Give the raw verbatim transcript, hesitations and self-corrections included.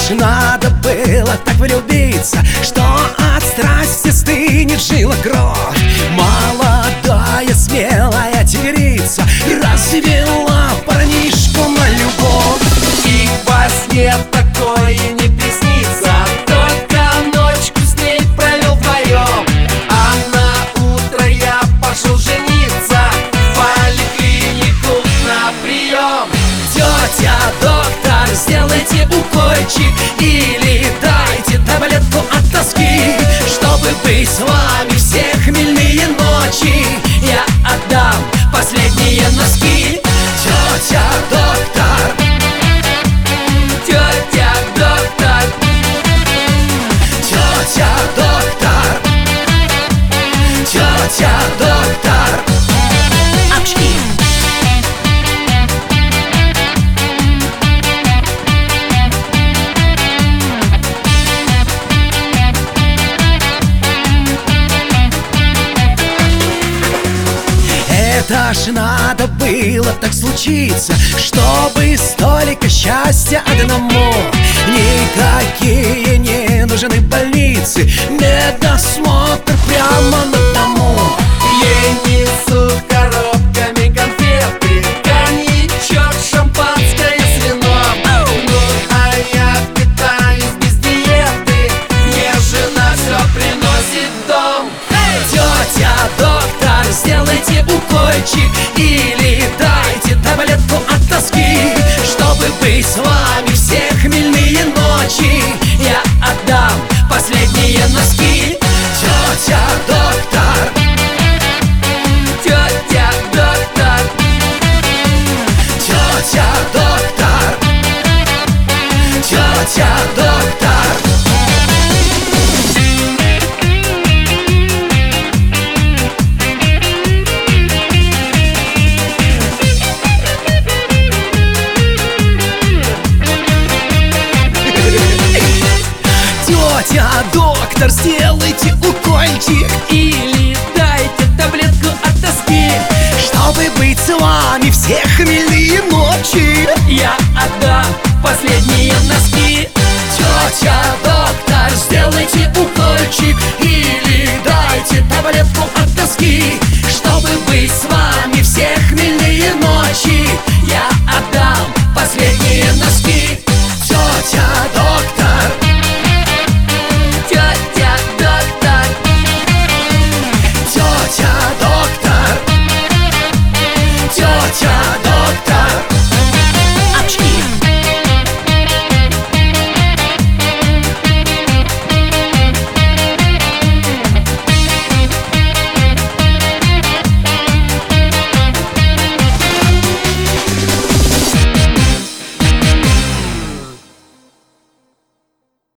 ж надо было так влюбиться, что от страсти стынет жила кровь. Молодая, смелая тигрица развела парнишку на любовь. И во сне такое не приснится, только ночку с ней провел вдвоем. А на утро я пошел жениться в поликлинику на прием. Тетя, доктор, сделайте укольчик или дайте таблетку от тоски, чтобы быть с вами все хмельные ночи. Я отдам последние носки. Тетя, доктор, Тетя, доктор, тетя, доктор, тетя, доктор. Апчки. Это ж надо было так случиться, чтобы столько счастья одному. Никакие не нужны больницы, медосмотр прямо на дому. ей несут коробками конфеты, коньячок, шампанское с вином. Ну а я питаюсь без диеты, мне жена все приносит в дом. Тетя, доктор, сделайте укольчик или дайте таблетку от тоски, чтобы быть с вами все хмельные ночи. Я отдам последние носки. Тетя, доктор, Тетя, доктор, тетя, доктор, тетя, доктор. Тетя, доктор, сделайте укольчик или дайте таблетку от тоски, чтобы быть с вами все хмельные ночи. я отдам последние носки.